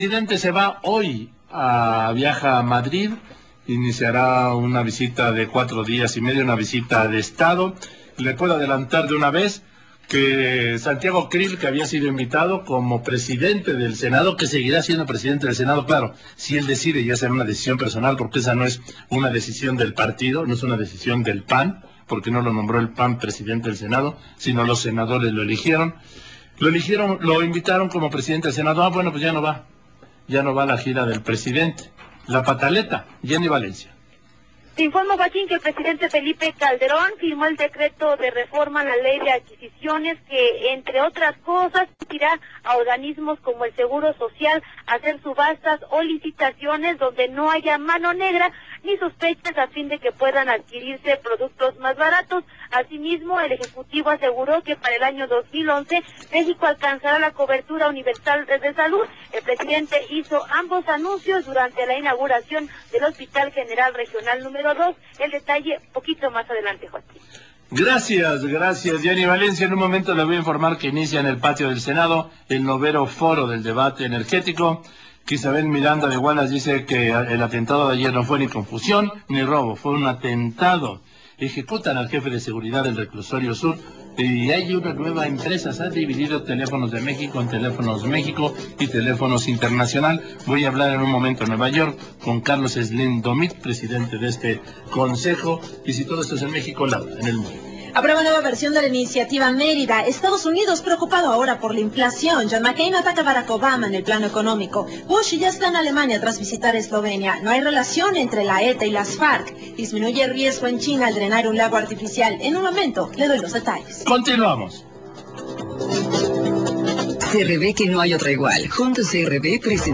El presidente se va hoy, viaja a Madrid, iniciará una visita de 4 días y medio, una visita de Estado. Le puedo adelantar de una vez que Santiago Krill, que había sido invitado como presidente del Senado, que seguirá siendo presidente del Senado, claro, si él decide, ya será una decisión personal, porque esa no es una decisión del partido, no es una decisión del PAN, porque no lo nombró el PAN presidente del Senado, sino los senadores lo eligieron. Lo invitaron como presidente del Senado. Bueno, pues ya no va a la gira del presidente. La pataleta, Jenny Valencia. Te informo, Joaquín, que el presidente Felipe Calderón firmó el decreto de reforma a la ley de adquisiciones que, entre otras cosas, permitirá a organismos como el Seguro Social hacer subastas o licitaciones donde no haya mano negra ni sospechas a fin de que puedan adquirirse productos más baratos. Asimismo, el Ejecutivo aseguró que para el año 2011 México alcanzará la cobertura universal de salud. El presidente hizo ambos anuncios durante la inauguración del Hospital General Regional número 2. El detalle poquito más adelante, Joaquín. Gracias, Jenny Valencia. En un momento le voy a informar que inicia en el patio del Senado el 9º foro del debate energético. Que Isabel Miranda de Wallace dice que el atentado de ayer no fue ni confusión ni robo, fue un atentado. Ejecutan al jefe de seguridad del reclusorio sur y hay una nueva empresa. Se ha dividido Teléfonos de México en Teléfonos México y Teléfonos Internacional. Voy a hablar en un momento en Nueva York con Carlos Slim Domit, presidente de este consejo. Y si todo esto es en México, en el mundo. Aprueba nueva versión de la iniciativa Mérida. Estados Unidos preocupado ahora por la inflación. John McCain ataca a Barack Obama en el plano económico. Bush ya está en Alemania tras visitar Eslovenia. No hay relación entre la ETA y las FARC. Disminuye el riesgo en China al drenar un lago artificial. En un momento le doy los detalles. Continuamos. CRB, que no hay otra igual. Juntos CRB presenta.